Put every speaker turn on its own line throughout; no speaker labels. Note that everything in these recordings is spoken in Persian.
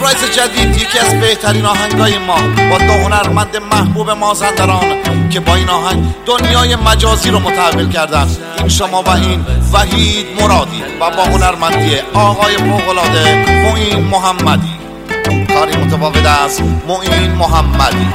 سورپرایز جدید، یکی از بهترین آهنگای ما با دو هنرمند محبوب مازندران که با این آهنگ دنیای مجازی رو متحول کردن. این شما و این وحید مرادی و با هنرمندی آقای فوق‌العاده معین محمدی. کاری متفاوت از معین محمدی.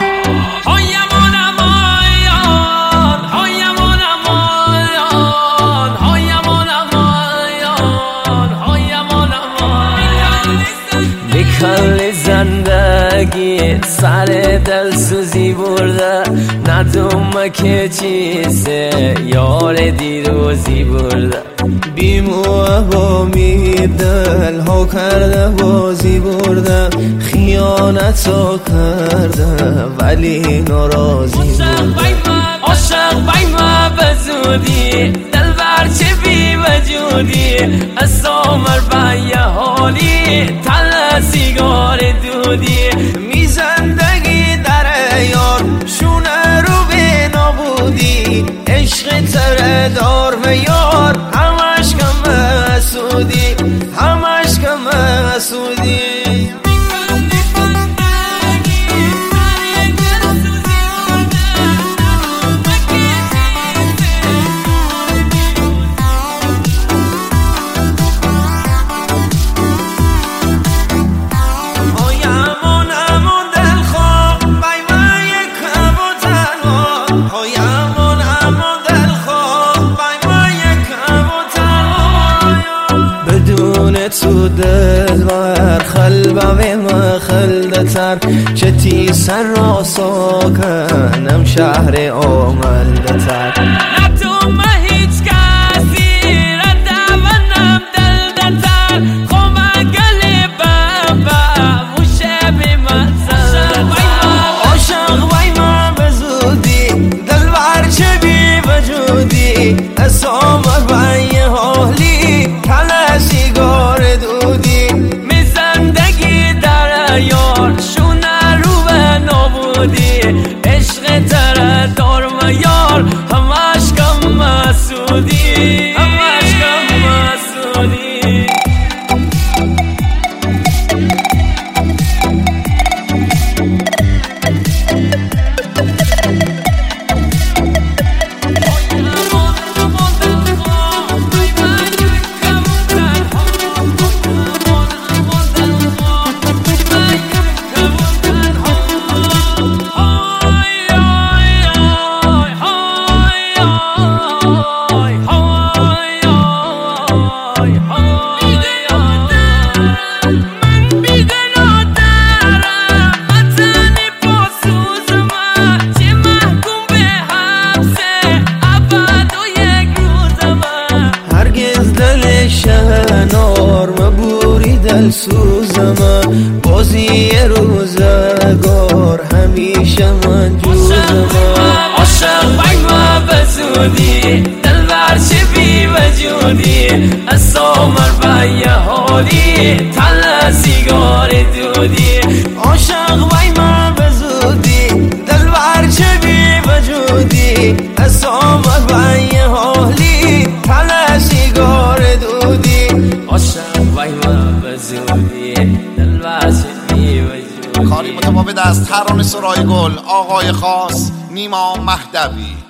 کل زندگی سر دل سوزی برده، ندوم که چیزه یار دیروزی برده.
بیموه با مید دل ها کرده بازی برده، خیانت ها کرده ولی ناراضی برده.
عاشق بای ما بزودی دل برچه بی وجودی، از سامر بای حالی تل سیگار دودی.
می زندگی در یار شونه رو به نابودی، عشق تره دار و یار همش کم مسودی، همش کم مسودی. تو دل بر خلبه ما خلدتر، چه تی سر را ساکنم شهر آملدتر.
نتو ما هیچ کسی را دوانم دلدتر، خوما گلی بابا موشه بی مزر.
عاشق بای ما بزودی دل برچه بی وجودی، اسامر بای حالی کل سیگار دودی.
می زندگی در یار شونه رو به نابودی، عشق تره دار و یار همش کم مسودی، همش کم مسودی.
شهنار مبوری دل سوزم، بازی روزگار همیشه من جوزم.
عاشق بای ما بزودی دل برچه بی وجودی، از سامر بای حالی تل سیگار دودی.
عاشق بای ما بزودی دل برچه بی وجودی، از سامر بای حالی تل سیگار دودی.
عاشق بای ما بزودی دل برچه بی وجودی.
کاری متفاوت از ترانه سرای گل آقای خاص نیما مهدوی.